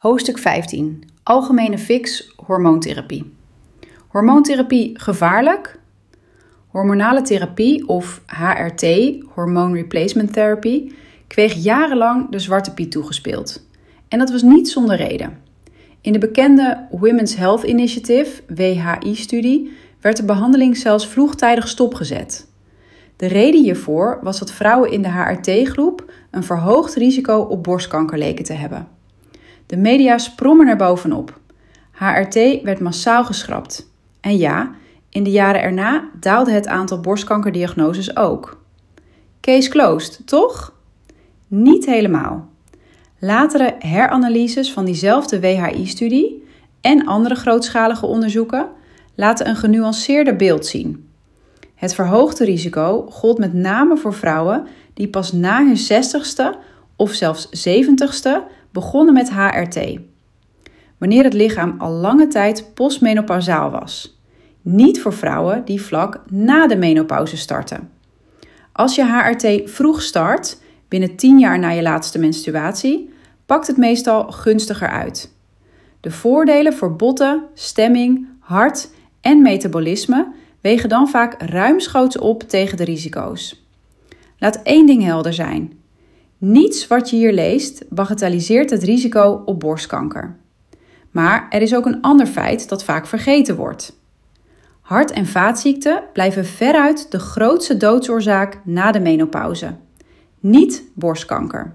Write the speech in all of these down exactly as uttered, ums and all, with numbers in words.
Hoofdstuk vijftien. Algemene fix hormoontherapie. Hormoontherapie gevaarlijk? Hormonale therapie of H R T, Hormone Replacement Therapy, kreeg jarenlang de Zwarte Piet toegespeeld. En dat was niet zonder reden. In de bekende Women's Health Initiative, W H I-studie, werd de behandeling zelfs vroegtijdig stopgezet. De reden hiervoor was dat vrouwen in de H R T-groep een verhoogd risico op borstkanker leken te hebben. De media sprongen er bovenop. H R T werd massaal geschrapt. En ja, in de jaren erna daalde het aantal borstkankerdiagnoses ook. Case closed, toch? Niet helemaal. Latere heranalyses van diezelfde W H I-studie en andere grootschalige onderzoeken laten een genuanceerder beeld zien. Het verhoogde risico gold met name voor vrouwen die pas na hun zestigste of zelfs zeventigste begonnen met H R T. Wanneer het lichaam al lange tijd postmenopausaal was. Niet voor vrouwen die vlak na de menopauze starten. Als je H R T vroeg start, binnen tien jaar na je laatste menstruatie, pakt het meestal gunstiger uit. De voordelen voor botten, stemming, hart en metabolisme wegen dan vaak ruimschoots op tegen de risico's. Laat één ding helder zijn. Niets wat je hier leest bagatelliseert het risico op borstkanker. Maar er is ook een ander feit dat vaak vergeten wordt. Hart- en vaatziekten blijven veruit de grootste doodsoorzaak na de menopauze. Niet borstkanker.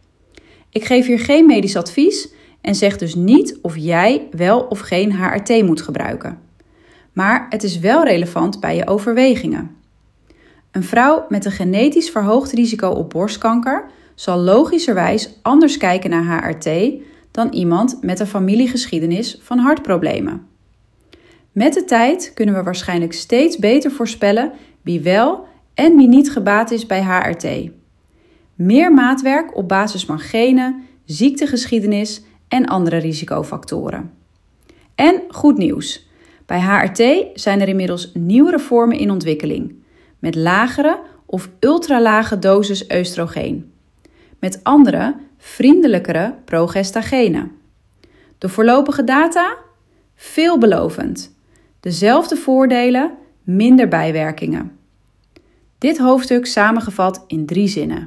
Ik geef hier geen medisch advies en zeg dus niet of jij wel of geen H R T moet gebruiken. Maar het is wel relevant bij je overwegingen. Een vrouw met een genetisch verhoogd risico op borstkanker zal logischerwijs anders kijken naar H R T dan iemand met een familiegeschiedenis van hartproblemen. Met de tijd kunnen we waarschijnlijk steeds beter voorspellen wie wel en wie niet gebaat is bij H R T. Meer maatwerk op basis van genen, ziektegeschiedenis en andere risicofactoren. En goed nieuws. Bij H R T zijn er inmiddels nieuwere vormen in ontwikkeling, met lagere of ultralage doses oestrogeen. Met andere, vriendelijkere progestagenen. De voorlopige data? Veelbelovend. Dezelfde voordelen, minder bijwerkingen. Dit hoofdstuk samengevat in drie zinnen.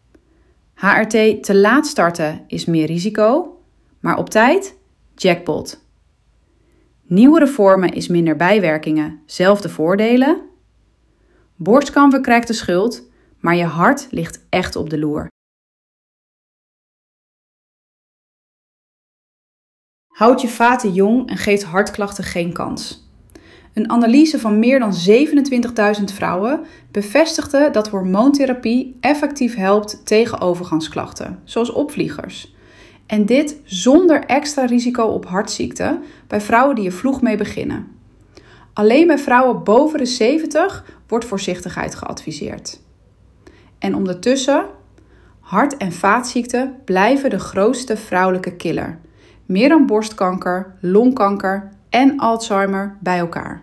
H R T te laat starten is meer risico, maar op tijd? Jackpot. Nieuwere vormen is minder bijwerkingen, zelfde voordelen. Borstkanker krijgt de schuld, maar je hart ligt echt op de loer. Houd je vaten jong en geeft hartklachten geen kans. Een analyse van meer dan zevenentwintigduizend vrouwen bevestigde dat hormoontherapie effectief helpt tegen overgangsklachten, zoals opvliegers. En dit zonder extra risico op hartziekten bij vrouwen die er vroeg mee beginnen. Alleen bij vrouwen boven de zeventig wordt voorzichtigheid geadviseerd. En ondertussen, hart- en vaatziekten blijven de grootste vrouwelijke killer. Meer dan borstkanker, longkanker en Alzheimer bij elkaar.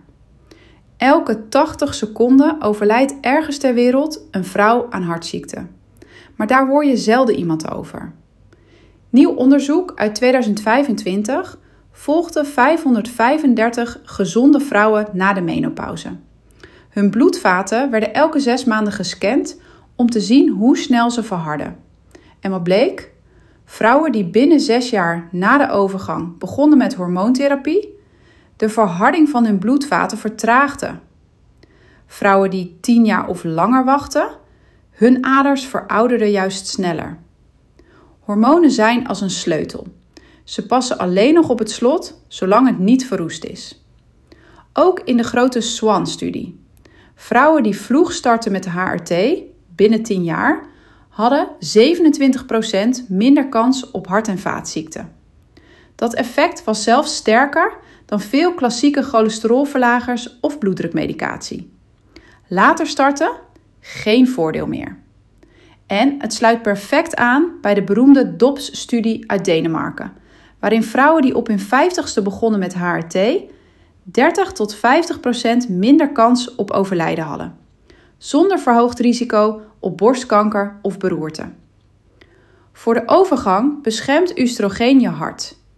Elke tachtig seconden overlijdt ergens ter wereld een vrouw aan hartziekte. Maar daar hoor je zelden iemand over. Nieuw onderzoek uit tweeduizend vijfentwintig volgde vijfhonderdvijfendertig gezonde vrouwen na de menopauze. Hun bloedvaten werden elke zes maanden gescand om te zien hoe snel ze verharden. En wat bleek? Vrouwen die binnen zes jaar na de overgang begonnen met hormoontherapie, de verharding van hun bloedvaten vertraagde. Vrouwen die tien jaar of langer wachten, hun aders verouderden juist sneller. Hormonen zijn als een sleutel. Ze passen alleen nog op het slot zolang het niet verroest is. Ook in de grote SWAN-studie. Vrouwen die vroeg starten met H R T, binnen tien jaar, hadden zevenentwintig procent minder kans op hart- en vaatziekten. Dat effect was zelfs sterker dan veel klassieke cholesterolverlagers of bloeddrukmedicatie. Later starten? Geen voordeel meer. En het sluit perfect aan bij de beroemde D O P S-studie uit Denemarken, waarin vrouwen die op hun vijftigste begonnen met H R T dertig tot vijftig procent minder kans op overlijden hadden, zonder verhoogd risico op borstkanker of beroerte. Voor de overgang beschermt oestrogeen je hart,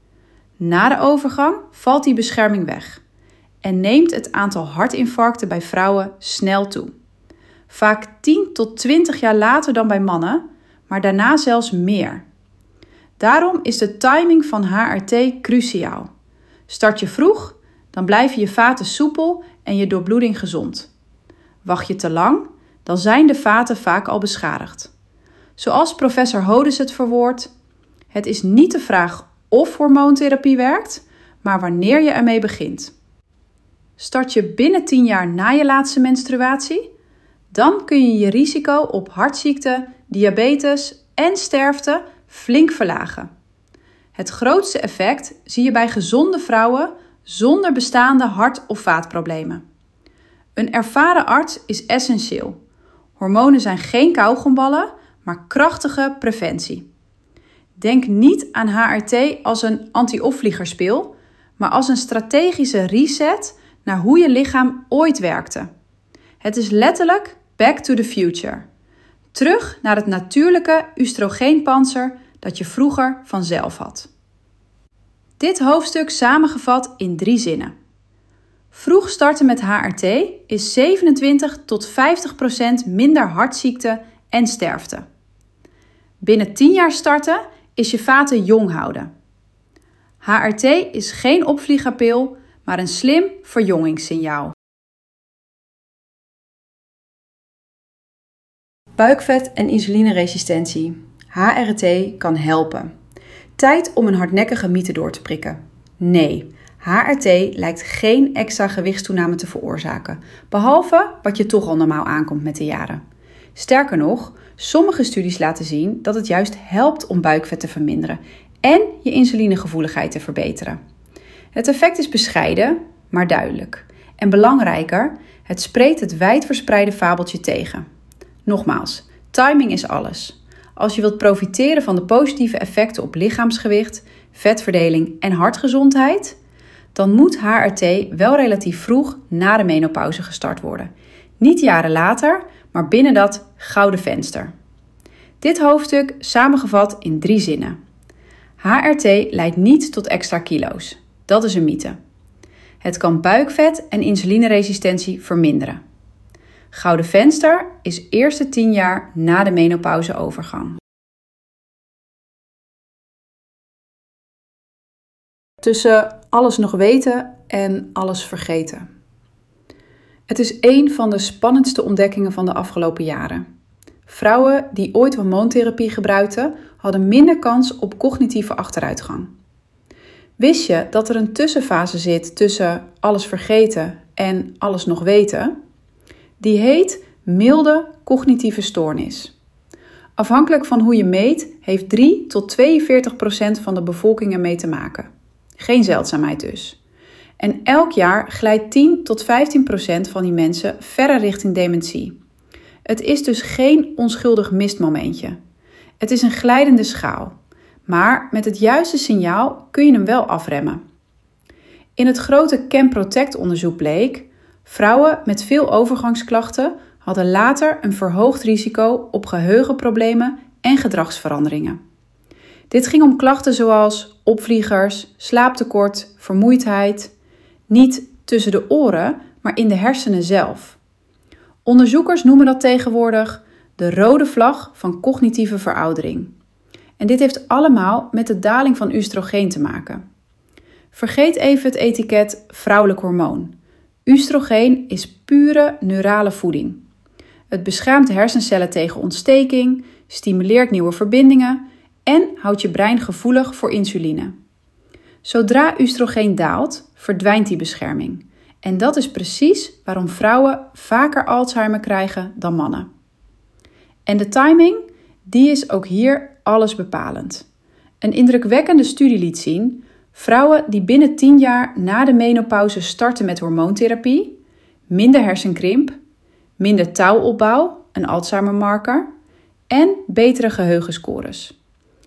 Na de overgang valt die bescherming weg en neemt het aantal hartinfarcten bij vrouwen snel toe. Vaak tien tot twintig jaar later dan bij mannen, maar daarna zelfs meer. Daarom is de timing van H R T cruciaal. Start je vroeg, dan blijven je vaten soepel en je doorbloeding gezond. Wacht je te lang, dan zijn de vaten vaak al beschadigd. Zoals professor Hodes het verwoordt, het is niet de vraag of hormoontherapie werkt, maar wanneer je ermee begint. Start je binnen tien jaar na je laatste menstruatie? Dan kun je je risico op hartziekte, diabetes en sterfte flink verlagen. Het grootste effect zie je bij gezonde vrouwen zonder bestaande hart- of vaatproblemen. Een ervaren arts is essentieel. Hormonen zijn geen kauwgomballen, maar krachtige preventie. Denk niet aan H R T als een anti-opvliegerspeel, maar als een strategische reset naar hoe je lichaam ooit werkte. Het is letterlijk back to the future. Terug naar het natuurlijke oestrogeenpanzer dat je vroeger vanzelf had. Dit hoofdstuk samengevat in drie zinnen. Vroeg starten met H R T is zevenentwintig tot vijftig procent minder hartziekte en sterfte. Binnen tien jaar starten is je vaten jong houden. H R T is geen opvliegerpil, maar een slim verjongingssignaal. Buikvet en insulineresistentie. H R T kan helpen. Tijd om een hardnekkige mythe door te prikken. Nee, H R T lijkt geen extra gewichtstoename te veroorzaken, behalve wat je toch al normaal aankomt met de jaren. Sterker nog, sommige studies laten zien dat het juist helpt om buikvet te verminderen en je insulinegevoeligheid te verbeteren. Het effect is bescheiden, maar duidelijk. En belangrijker, het spreekt het wijdverspreide fabeltje tegen. Nogmaals, timing is alles. Als je wilt profiteren van de positieve effecten op lichaamsgewicht, vetverdeling en hartgezondheid, dan moet H R T wel relatief vroeg na de menopauze gestart worden. Niet jaren later, maar binnen dat gouden venster. Dit hoofdstuk samengevat in drie zinnen. H R T leidt niet tot extra kilo's. Dat is een mythe. Het kan buikvet en insulineresistentie verminderen. Gouden venster is eerste tien jaar na de menopauzeovergang. Tussen alles nog weten en alles vergeten. Het is een van de spannendste ontdekkingen van de afgelopen jaren. Vrouwen die ooit hormoontherapie gebruikten, hadden minder kans op cognitieve achteruitgang. Wist je dat er een tussenfase zit tussen alles vergeten en alles nog weten? Die heet milde cognitieve stoornis. Afhankelijk van hoe je meet, heeft drie tot tweeënveertig procent van de bevolking ermee te maken. Geen zeldzaamheid dus. En elk jaar glijdt tien tot vijftien procent van die mensen verder richting dementie. Het is dus geen onschuldig mistmomentje. Het is een glijdende schaal. Maar met het juiste signaal kun je hem wel afremmen. In het grote CanProtect-onderzoek bleek, vrouwen met veel overgangsklachten hadden later een verhoogd risico op geheugenproblemen en gedragsveranderingen. Dit ging om klachten zoals opvliegers, slaaptekort, vermoeidheid. Niet tussen de oren, maar in de hersenen zelf. Onderzoekers noemen dat tegenwoordig de rode vlag van cognitieve veroudering. En dit heeft allemaal met de daling van oestrogeen te maken. Vergeet even het etiket vrouwelijk hormoon. Oestrogeen is pure neurale voeding. Het beschermt hersencellen tegen ontsteking, stimuleert nieuwe verbindingen en houdt je brein gevoelig voor insuline. Zodra oestrogeen daalt, verdwijnt die bescherming. En dat is precies waarom vrouwen vaker Alzheimer krijgen dan mannen. En de timing, die is ook hier allesbepalend. Een indrukwekkende studie liet zien, vrouwen die binnen tien jaar na de menopauze starten met hormoontherapie, minder hersenkrimp, minder tauopbouw, een Alzheimer-marker, en betere geheugenscores.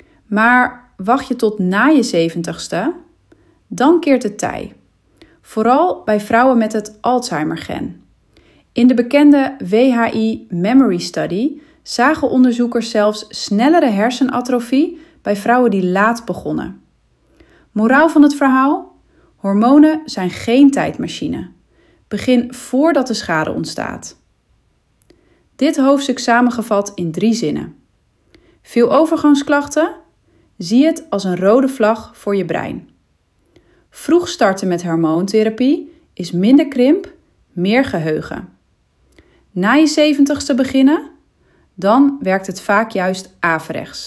Maar wacht je tot na je zeventigste, dan keert het tij. Vooral bij vrouwen met het Alzheimer-gen. In de bekende W H I Memory Study zagen onderzoekers zelfs snellere hersenatrofie bij vrouwen die laat begonnen. Moraal van het verhaal? Hormonen zijn geen tijdmachine. Begin voordat de schade ontstaat. Dit hoofdstuk samengevat in drie zinnen. Veel overgangsklachten? Zie het als een rode vlag voor je brein. Vroeg starten met hormoontherapie is minder krimp, meer geheugen. Na je zeventigste beginnen? Dan werkt het vaak juist averechts.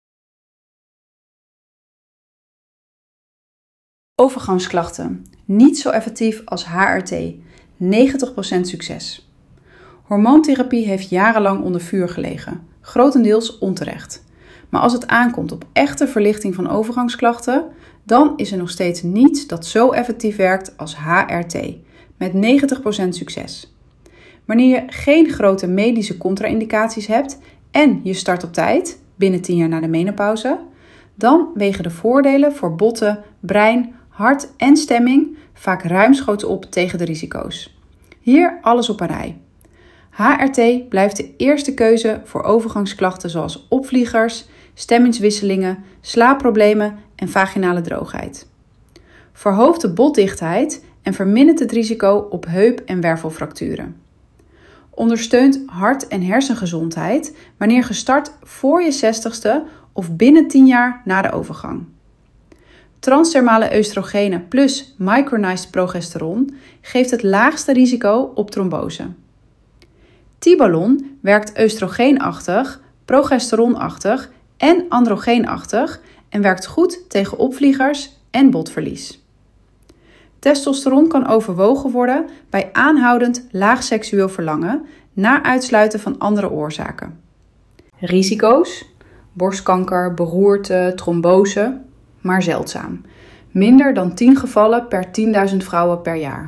Overgangsklachten. Niet zo effectief als H R T. negentig procent succes. Hormoontherapie heeft jarenlang onder vuur gelegen, grotendeels onterecht. Maar als het aankomt op echte verlichting van overgangsklachten, dan is er nog steeds niets dat zo effectief werkt als H R T, met negentig procent succes. Wanneer je geen grote medische contra-indicaties hebt en je start op tijd, binnen tien jaar na de menopauze, dan wegen de voordelen voor botten, brein, hart en stemming vaak ruimschoots op tegen de risico's. Hier alles op een rij. H R T blijft de eerste keuze voor overgangsklachten zoals opvliegers, stemmingswisselingen, slaapproblemen en vaginale droogheid. Verhoogt de botdichtheid en vermindert het risico op heup- en wervelfracturen. Ondersteunt hart- en hersengezondheid wanneer gestart voor je zestigste of binnen tien jaar na de overgang. Transdermale oestrogenen plus micronized progesteron geeft het laagste risico op trombose. Tibalon werkt oestrogeenachtig, progesteronachtig en androgeenachtig en werkt goed tegen opvliegers en botverlies. Testosteron kan overwogen worden bij aanhoudend laag seksueel verlangen na uitsluiten van andere oorzaken. Risico's: borstkanker, beroerte, trombose, maar zeldzaam. Minder dan tien gevallen per tienduizend vrouwen per jaar.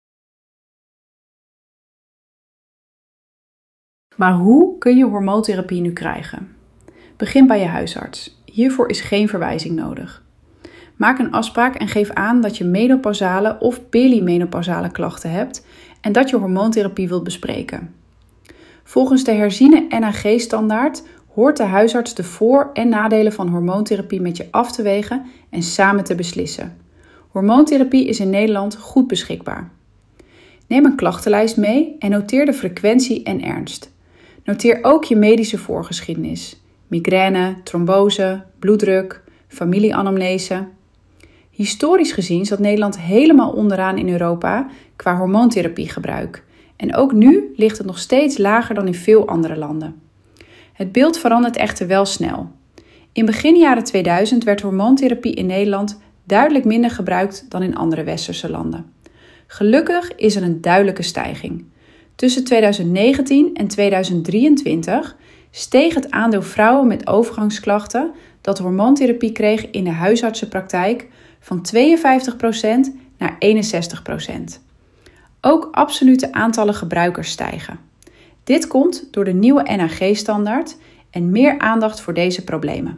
Maar hoe kun je hormoontherapie nu krijgen? Begin bij je huisarts. Hiervoor is geen verwijzing nodig. Maak een afspraak en geef aan dat je menopausale of perimenopausale klachten hebt en dat je hormoontherapie wilt bespreken. Volgens de herziene N A G-standaard hoort de huisarts de voor- en nadelen van hormoontherapie met je af te wegen en samen te beslissen. Hormoontherapie is in Nederland goed beschikbaar. Neem een klachtenlijst mee en noteer de frequentie en ernst. Noteer ook je medische voorgeschiedenis: migraine, trombose, bloeddruk, familieanamnese. Historisch gezien zat Nederland helemaal onderaan in Europa qua hormoontherapiegebruik. En ook nu ligt het nog steeds lager dan in veel andere landen. Het beeld verandert echter wel snel. In begin jaren tweeduizend werd hormoontherapie in Nederland duidelijk minder gebruikt dan in andere westerse landen. Gelukkig is er een duidelijke stijging. Tussen tweeduizend negentien en tweeduizend drieëntwintig steeg het aandeel vrouwen met overgangsklachten dat hormoontherapie kreeg in de huisartsenpraktijk van tweeënvijftig procent naar eenenzestig procent. Ook absolute aantallen gebruikers stijgen. Dit komt door de nieuwe N A G-standaard en meer aandacht voor deze problemen.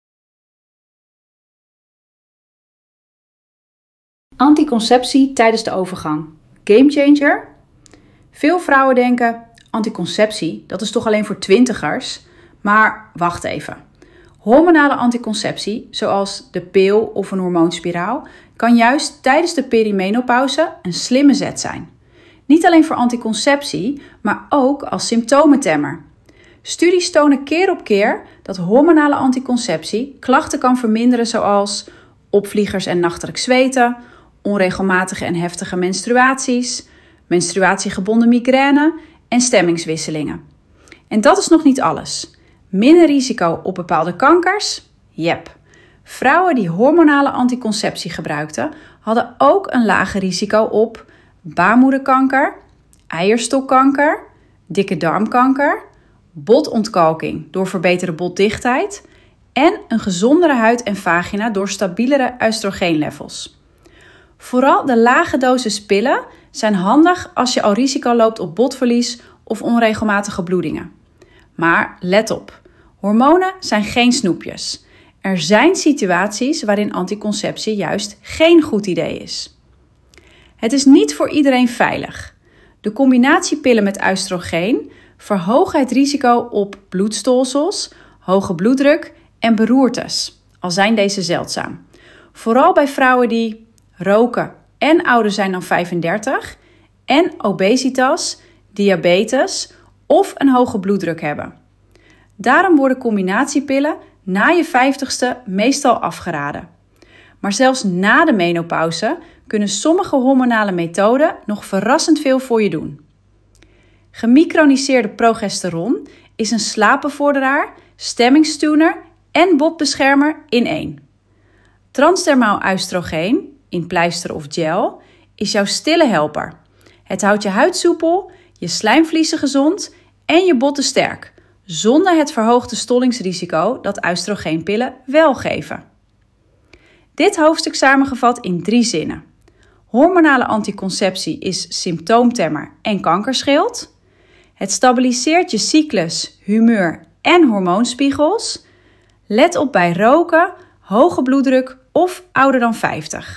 Anticonceptie tijdens de overgang. Gamechanger? Veel vrouwen denken, anticonceptie, dat is toch alleen voor twintigers? Maar wacht even. Hormonale anticonceptie, zoals de pil of een hormoonspiraal, kan juist tijdens de perimenopauze een slimme zet zijn. Niet alleen voor anticonceptie, maar ook als symptomentemmer. Studies tonen keer op keer dat hormonale anticonceptie klachten kan verminderen zoals opvliegers en nachtelijk zweten, onregelmatige en heftige menstruaties, menstruatiegebonden migraine en stemmingswisselingen. En dat is nog niet alles. Minder risico op bepaalde kankers? Jep. Vrouwen die hormonale anticonceptie gebruikten, hadden ook een lager risico op baarmoederkanker, eierstokkanker, dikke darmkanker, botontkalking door verbeterde botdichtheid en een gezondere huid en vagina door stabielere oestrogeenlevels. Vooral de lage dosis pillen zijn handig als je al risico loopt op botverlies of onregelmatige bloedingen. Maar let op, hormonen zijn geen snoepjes. Er zijn situaties waarin anticonceptie juist geen goed idee is. Het is niet voor iedereen veilig. De combinatie pillen met oestrogeen verhoogt het risico op bloedstolsels, hoge bloeddruk en beroertes, al zijn deze zeldzaam. Vooral bij vrouwen die roken en ouder zijn dan vijfendertig en obesitas, diabetes of een hoge bloeddruk hebben. Daarom worden combinatiepillen na je vijftigste meestal afgeraden. Maar zelfs na de menopauze kunnen sommige hormonale methoden nog verrassend veel voor je doen. Gemicroniseerde progesteron is een slaapbevorderaar, stemmingstuner en botbeschermer in één. Transdermaal oestrogeen, in pleister of gel, is jouw stille helper. Het houdt je huid soepel, je slijmvliezen gezond en je botten sterk, zonder het verhoogde stollingsrisico dat oestrogeenpillen wel geven. Dit hoofdstuk samengevat in drie zinnen. Hormonale anticonceptie is symptoomtemmer en kankerschild. Het stabiliseert je cyclus, humeur en hormoonspiegels. Let op bij roken, hoge bloeddruk of ouder dan vijftig.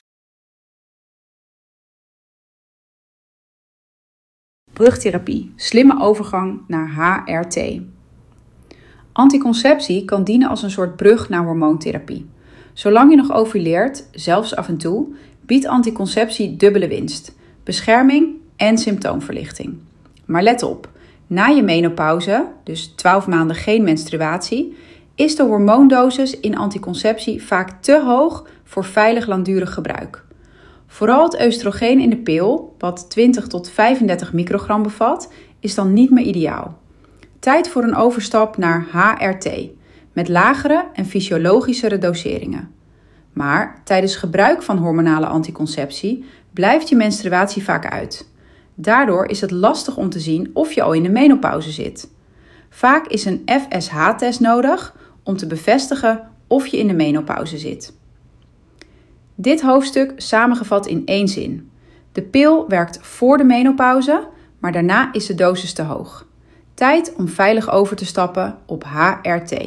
Brugtherapie, slimme overgang naar H R T. Anticonceptie kan dienen als een soort brug naar hormoontherapie. Zolang je nog ovuleert, zelfs af en toe, biedt anticonceptie dubbele winst, bescherming en symptoomverlichting. Maar let op, na je menopauze, dus twaalf maanden geen menstruatie, is de hormoondosis in anticonceptie vaak te hoog voor veilig langdurig gebruik. Vooral het oestrogeen in de pil, wat twintig tot vijfendertig microgram bevat, is dan niet meer ideaal. Tijd voor een overstap naar H R T, met lagere en fysiologischere doseringen. Maar tijdens gebruik van hormonale anticonceptie blijft je menstruatie vaak uit. Daardoor is het lastig om te zien of je al in de menopauze zit. Vaak is een F S H-test nodig om te bevestigen of je in de menopauze zit. Dit hoofdstuk samengevat in één zin. De pil werkt voor de menopauze, maar daarna is de dosis te hoog. Tijd om veilig over te stappen op H R T.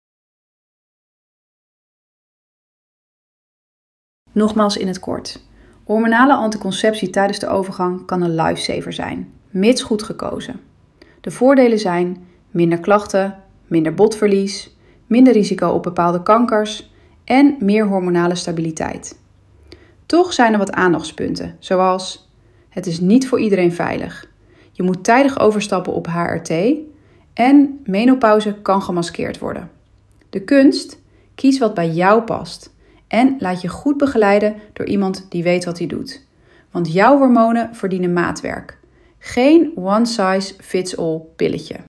Nogmaals in het kort. Hormonale anticonceptie tijdens de overgang kan een lifesaver zijn, mits goed gekozen. De voordelen zijn minder klachten, minder botverlies, minder risico op bepaalde kankers en meer hormonale stabiliteit. Toch zijn er wat aandachtspunten, zoals het is niet voor iedereen veilig. Je moet tijdig overstappen op H R T en menopauze kan gemaskeerd worden. De kunst? Kies wat bij jou past en laat je goed begeleiden door iemand die weet wat hij doet. Want jouw hormonen verdienen maatwerk. Geen one size fits all pilletje.